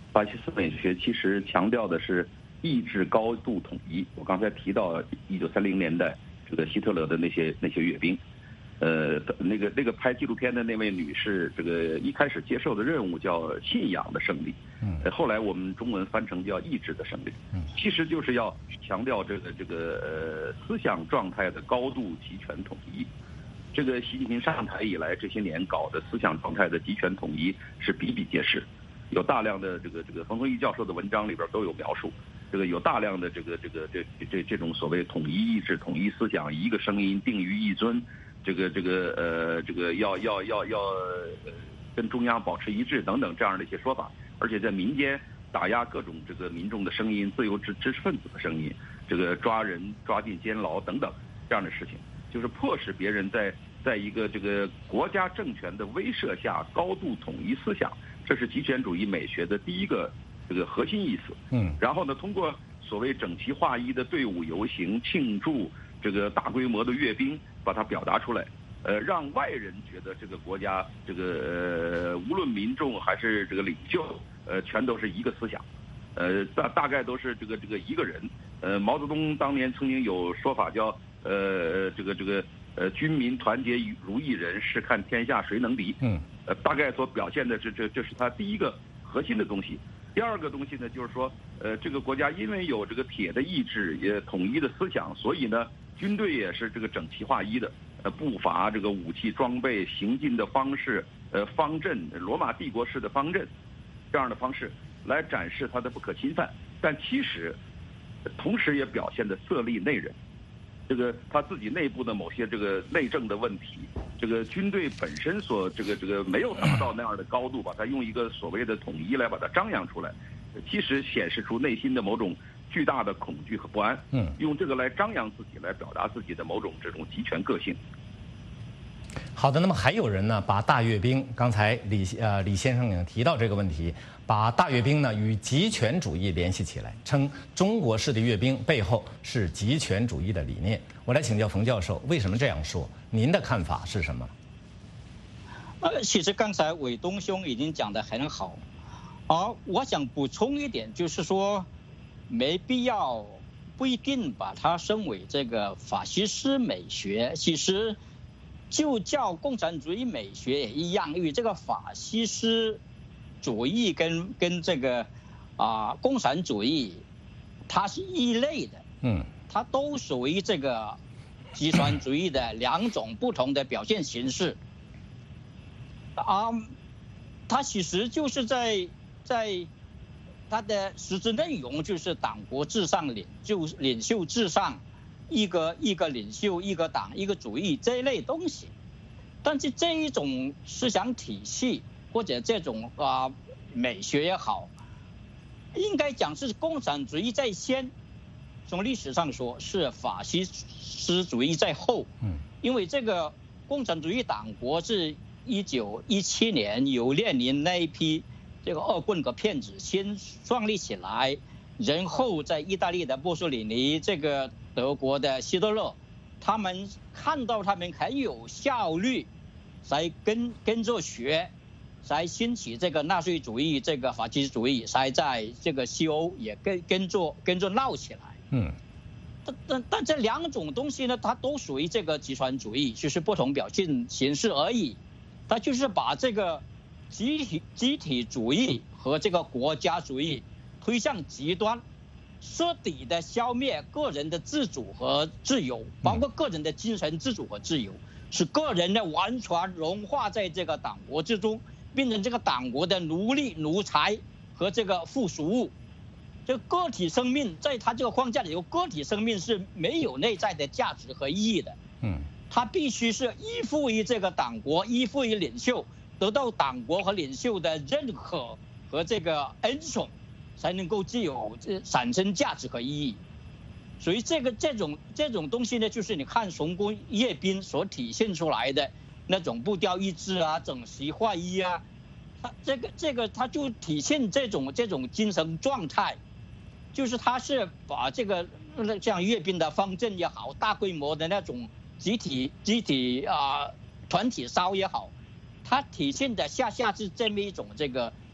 法西斯美学其实强调的是意志高度统一。我刚才提到一九三零年代这个希特勒的那些那些阅兵，呃，那个那个拍纪录片的那位女士，这个一开始接受的任务叫信仰的胜利，嗯，后来我们中文翻成叫意志的胜利，嗯，其实就是要强调这个这个呃思想状态的高度集权统一。这个习近平上台以来这些年搞的思想状态的集权统一是比比皆是，有大量的这个这个冯崇义教授的文章里边都有描述，这个有大量的这个这个这这这种所谓统一意志、统一思想，一个声音定于一尊，这个这个呃这个要要要要呃跟中央保持一致等等这样的一些说法，而且在民间打压各种这个民众的声音、自由知知识分子的声音，这个抓人抓进监牢等等这样的事情，就是迫使别人在在一个这个国家政权的威慑下高度统一思想，这是极权主义美学的第一个这个核心意思。嗯，然后呢，通过所谓整齐划一的队伍游行、庆祝这个大规模的阅兵，把它表达出来，呃，让外人觉得这个国家这个、呃、无论民众还是这个领袖，呃，全都是一个思想，呃，大大概都是这个这个一个人。呃，毛泽东当年曾经有说法叫呃这个这个。呃，军民团结如一人，试看天下谁能敌。嗯，呃，大概所表现的这这这是他第一个核心的东西。第二个东西呢，就是说，呃，这个国家因为有这个铁的意志，也统一的思想，所以呢，军队也是这个整齐划一的。呃，步伐、这个武器装备、行进的方式，呃，方阵，罗马帝国式的方阵，这样的方式来展示它的不可侵犯。但其实，同时也表现的色厉内荏。这个他自己内部的某些这个内政的问题，这个军队本身所这个这个没有达到那样的高度，把它用一个所谓的统一来把它张扬出来，其实显示出内心的某种巨大的恐惧和不安。嗯，用这个来张扬自己，来表达自己的某种这种集权个性。 好的，那么还有人呢，把大阅兵，刚才李呃李先生也提到这个问题，把大阅兵呢与极权主义联系起来，称中国式的阅兵背后是极权主义的理念。我来请教冯教授，为什么这样说？您的看法是什么？ 呃，其实刚才伟东兄已经讲得很好，而我想补充一点，就是说，没必要不一定把它升为这个法西斯美学，其实。就叫共产主义美学也一样，与这个法西斯主义跟跟这个啊、呃、共产主义，它是一类的，嗯，它都属于这个极权主义的两种不同的表现形式，啊，它其实就是在在它的实质内容就是党国至上、领袖领袖至上。一个一个领袖、一个党、一个主义这一类东西，但是这一种思想体系或者这种啊、呃、美学也好，应该讲是共产主义在先，从历史上说是法西斯主义在后。嗯，因为这个共产主义党国是一九一七年由列宁那一批这个恶棍和骗子先创立起来，然后在意大利的墨索里尼这个。德国的希特勒，他们看到他们很有效率，才跟跟着学，才兴起这个纳粹主义、这个法西斯主义，才在这个西欧也跟跟着跟着闹起来。嗯，但但但这两种东西呢，它都属于这个极权主义，就是不同表现形式而已。它就是把这个集体集体主义和这个国家主义推向极端。彻底的消灭个人的自主和自由，包括个人的精神自主和自由，使个人呢完全融化在这个党国之中，变成这个党国的奴隶、奴才和这个附属物。这个个体生命在他这个框架里头，个体生命是没有内在的价值和意义的。嗯，他必须是依附于这个党国，依附于领袖，得到党国和领袖的认可和这个恩宠。才能够具有这产生价值和意义，所以这个这种这种东西呢，就是你看崇光阅兵所体现出来的那种步调一致啊、整齐划一啊，它这个这个它就体现这种这种精神状态，就是它是把这个像阅兵的方阵也好，大规模的那种集体集体啊、呃、团体烧也好，它体现的下下是这么一种这个。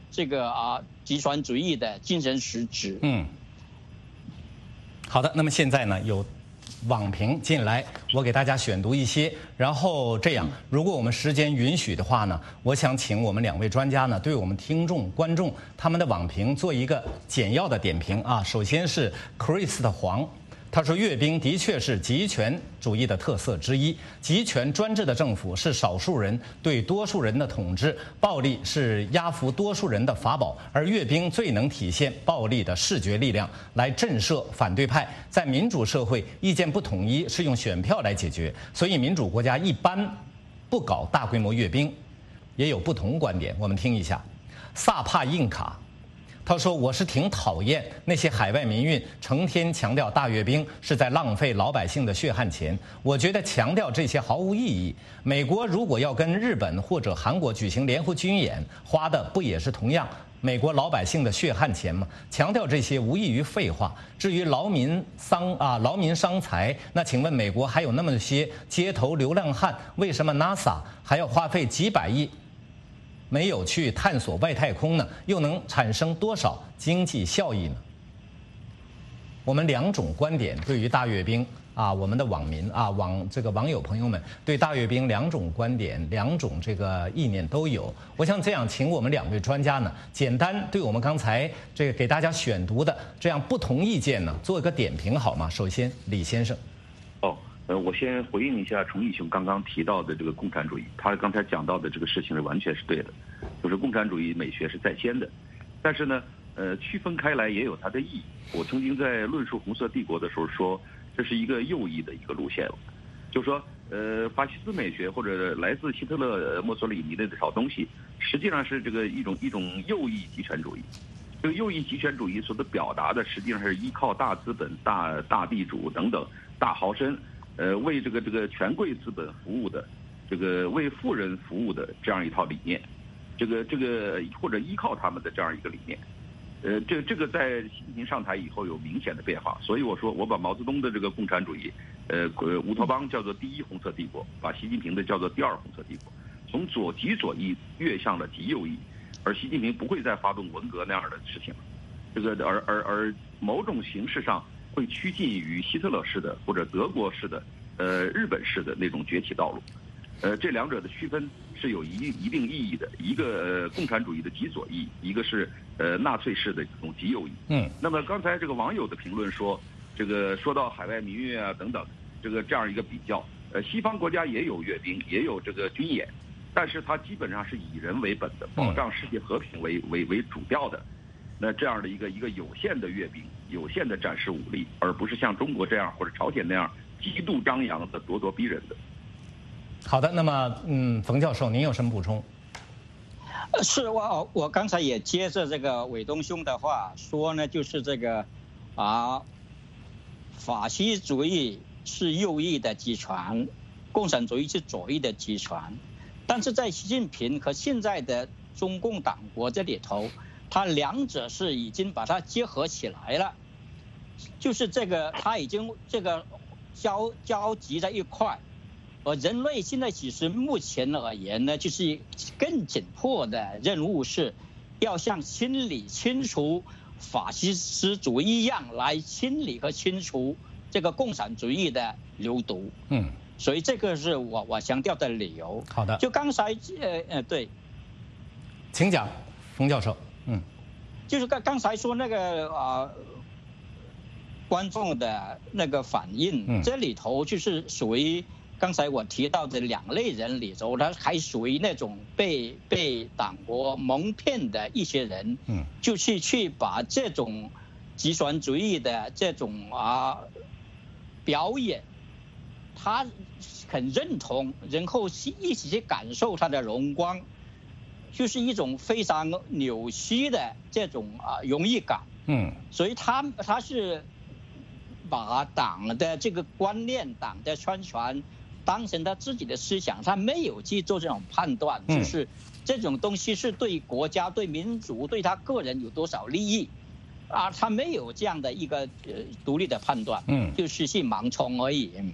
这个啊极权主义的精神实质。 嗯，好的，那么现在呢有网评进来，我给大家选读一些，然后这样，如果我们时间允许的话呢，我想请我们两位专家呢，对我们听众、观众他们的网评做一个简要的点评啊。首先是 Chris 的黄。他说，阅兵的确是极权主义的特色之一。极权专制的政府是少数人对多数人的统治，暴力是压服多数人的法宝，而阅兵最能体现暴力的视觉力量，来震慑反对派。在民主社会，意见不统一是用选票来解决，所以民主国家一般不搞大规模阅兵。也有不同观点，我们听一下。萨帕印卡。他说：“我是挺讨厌那些海外民运成天强调大阅兵是在浪费老百姓的血汗钱。我觉得强调这些毫无意义。美国如果要跟日本或者韩国举行联合军演，花的不也是同样美国老百姓的血汗钱吗？强调这些无异于废话。至于劳民伤啊劳民伤财，那请问美国还有那么些街头流浪汉，为什么 NASA 还要花费几百亿？”没有去探索外太空呢，又能产生多少经济效益呢？我们两种观点对于大阅兵啊，我们的网民啊网这个网友朋友们对大阅兵两种观点、两种这个意念都有。我想这样，请我们两位专家呢，简单对我们刚才这个给大家选读的这样不同意见呢，做一个点评好吗？首先，李先生。 哦。呃，我先回应一下崇义兄刚刚提到的这个共产主义，他刚才讲到的这个事情是完全是对的，就是共产主义美学是在先的，但是呢，呃，区分开来也有它的意义。我曾经在论述红色帝国的时候说，这是一个右翼的一个路线了，就说，呃，法西斯美学或者来自希特勒、墨索里尼的这套东西，实际上是这个一种一种右翼极权主义。这个右翼极权主义所的表达的，实际上是依靠大资本、大大地主等等大豪绅。呃，为这个这个权贵资本服务的，这个为富人服务的这样一套理念，这个这个或者依靠他们的这样一个理念，呃，这这个在习近平上台以后有明显的变化，所以我说我把毛泽东的这个共产主义，呃，乌托邦叫做第一红色帝国，把习近平的叫做第二红色帝国，从左极左翼跃向了极右翼，而习近平不会再发动文革那样的事情了，这个而而而某种形式上。会趋近于希特勒式的或者德国式的、呃日本式的那种崛起道路，呃，这两者的区分是有一一定意义的。一个呃共产主义的极左翼，一个是呃纳粹式的这种极右翼。嗯。那么刚才这个网友的评论说，这个说到海外民运啊等等，这个这样一个比较，呃，西方国家也有阅兵，也有这个军演，但是它基本上是以人为本的，保障世界和平为为为主调的。那这样的一个一个有限的阅兵，有限的展示武力，而不是像中国这样或者朝鲜那样极度张扬的咄咄逼人的。 好的，那么嗯，冯教授，您有什么补充？ 是我我刚才也接着这个伟东兄的话说呢，就是这个啊，法西主义是右翼的集权，共产主义是左翼的集权，但是在习近平和现在的中共党国这里头。它两者是已经把它结合起来了，就是这个它已经这个交交集在一块，而人类现在其实目前而言呢，就是更紧迫的任务是，要像清理清除法西斯主义一样来清理和清除这个共产主义的流毒。嗯，所以这个是我我强调的理由。 好的， 就刚才呃呃对， 请讲，冯教授。嗯， 就是刚刚才说那个啊、呃，观众的那个反应，嗯、这里头就是属于刚才我提到的两类人里头，他还属于那种被被党国蒙骗的一些人，嗯，就去去把这种极权主义的这种啊表演，他很认同，然后一起去感受他的荣光。就是一种非常扭曲的这种啊荣誉感，嗯，所以他他是把党的这个观念、党的宣传当成他自己的思想，他没有去做这种判断，嗯、就是这种东西是对国家、对民族、对他个人有多少利益，啊，他没有这样的一个呃独立的判断，嗯，就是去盲从而已。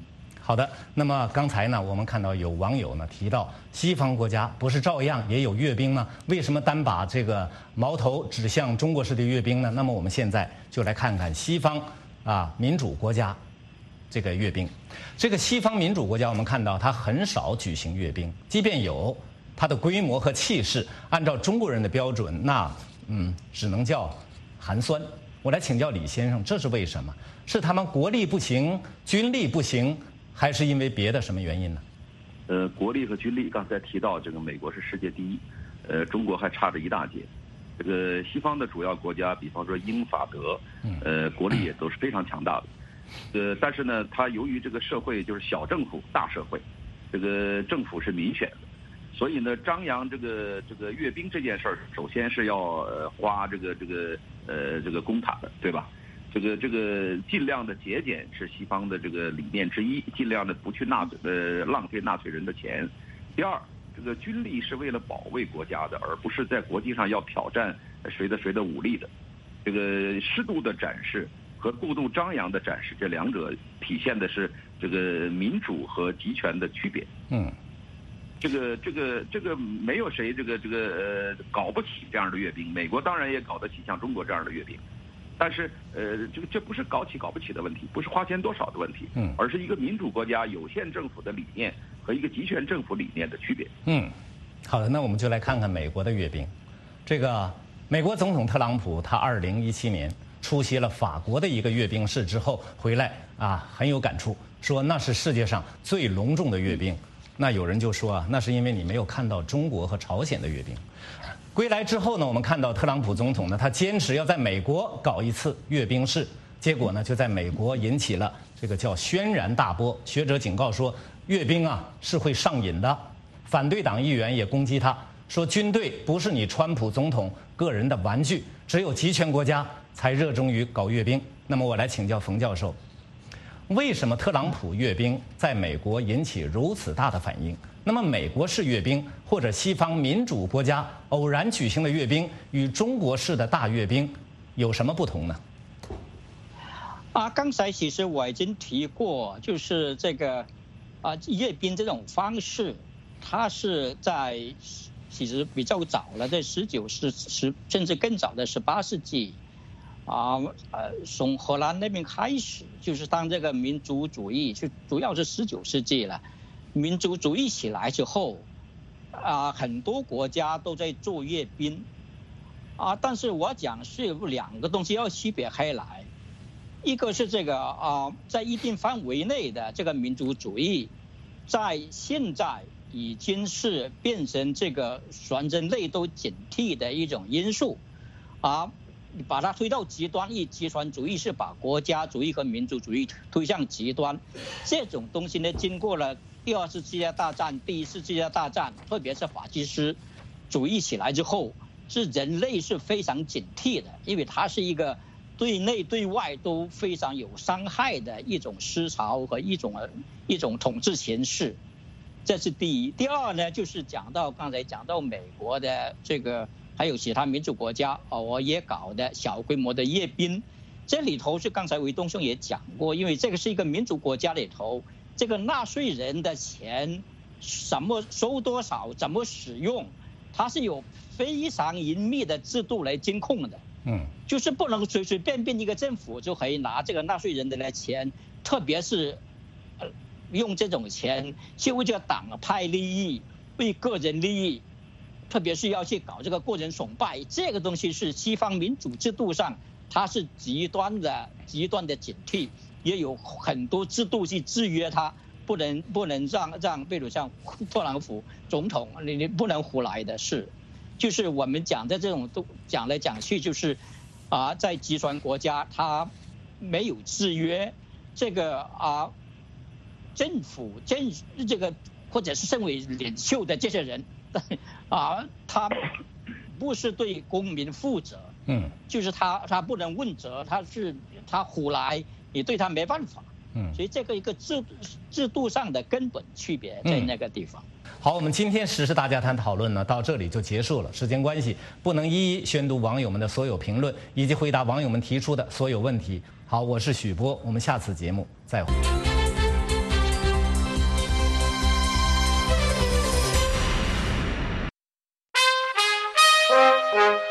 好的，那么刚才呢，我们看到有网友呢提到，西方国家不是照样也有阅兵吗？为什么单把这个矛头指向中国式的阅兵呢？那么我们现在就来看看西方啊民主国家这个阅兵。这个西方民主国家，我们看到它很少举行阅兵，即便有，它的规模和气势，按照中国人的标准，那嗯只能叫寒酸。我来请教李先生，这是为什么？是他们国力不行，军力不行？还是因为别的什么原因呢？ 呃，国力和军力，刚才提到这个美国是世界第一，呃，中国还差着一大截。这个西方的主要国家，比方说英法德，呃，国力也都是非常强大的。呃，但是呢，它由于这个社会就是小政府大社会，这个政府是民选的，所以呢，张扬这个这个阅兵这件事儿，首先是要呃花这个这个呃这个公帑的，对吧？这个这个尽量的节俭是西方的这个理念之一，尽量的不去纳呃浪费纳税人的钱。第二，这个军力是为了保卫国家的，而不是在国际上要挑战谁的谁的武力的。这个适度的展示和过度张扬的展示，这两者体现的是这个民主和集权的区别。 嗯， 这个这个这个没有谁这个这个呃搞不起这样的阅兵，美国当然也搞得起像中国这样的阅兵。但是，呃，这个这不是搞起搞不起的问题，不是花钱多少的问题， 嗯， 而是一个民主国家有限政府的理念和一个集权政府理念的区别。 嗯，好的，那我们就来看看美国的阅兵。这个美国总统特朗普，他二零一七年出席了法国的一个阅兵式之后回来啊，很有感触，说那是世界上最隆重的阅兵。那有人就说啊，那是因为你没有看到中国和朝鲜的阅兵。归来之后呢，我们看到特朗普总统呢，他坚持要在美国搞一次阅兵式，结果呢，就在美国引起了这个叫轩然大波。学者警告说，阅兵啊是会上瘾的。反对党议员也攻击他，说军队不是你川普总统个人的玩具，只有集权国家才热衷于搞阅兵。那么我来请教冯教授，为什么特朗普阅兵在美国引起如此大的反应？那么美国式阅兵或者西方民主国家偶然举行的阅兵与中国式的大阅兵有什么不同呢？ 啊，刚才其实我已经提过，就是这个啊阅兵这种方式，它是在其实比较早了，在十九世十甚至更早的十八世纪啊呃从荷兰那边开始，就是当这个民族主义就主要是十九世纪了。民族主义起来之后，啊，很多国家都在做阅兵，啊，但是我讲是两个东西要区别开来，一个是这个啊，在一定范围内的这个民族主义，在现在已经是变成这个全人类都警惕的一种因素，啊，你把它推到极端，一极权主义是把国家主义和民族主义推向极端，这种东西呢，经过了第二次世界大战、第一次世界大战，特别是法西斯主义起来之后，是人类是非常警惕的，因为它是一个对内对外都非常有伤害的一种思潮和一种一种统治形式，这是第一。第二呢，就是讲到刚才讲到美国的这个，还有其他民主国家啊，我也搞的小规模的阅兵，这里头是刚才韦东兄也讲过，因为这个是一个民主国家里头。这个纳税人的钱什么收多少，怎么使用，它是有非常严密的制度来监控的。 嗯， 就是不能随随便便一个政府就可以拿这个纳税人的钱，特别是呃用这种钱去为这个党派利益、为个人利益，特别是要去搞这个个人崇拜，这个东西是西方民主制度上它是极端的、极端的警惕。也有很多制度去制约他，不能不能让让，比如像特朗普总统，你你不能胡来的事，就是我们讲的这种都讲来讲去，就是啊，在集权国家他没有制约，这个啊政府政这个或者是身为领袖的这些人啊，他不是对公民负责， 嗯， 就是他他不能问责，他是他胡来。你对他没办法， 嗯， 所以这个一个制制度上的根本区别在那个地方。 嗯、好，我们今天时事大家谈讨论呢到这里就结束了，时间关系不能一一宣读网友们的所有评论以及回答网友们提出的所有问题。好，我是许波，我们下次节目再会。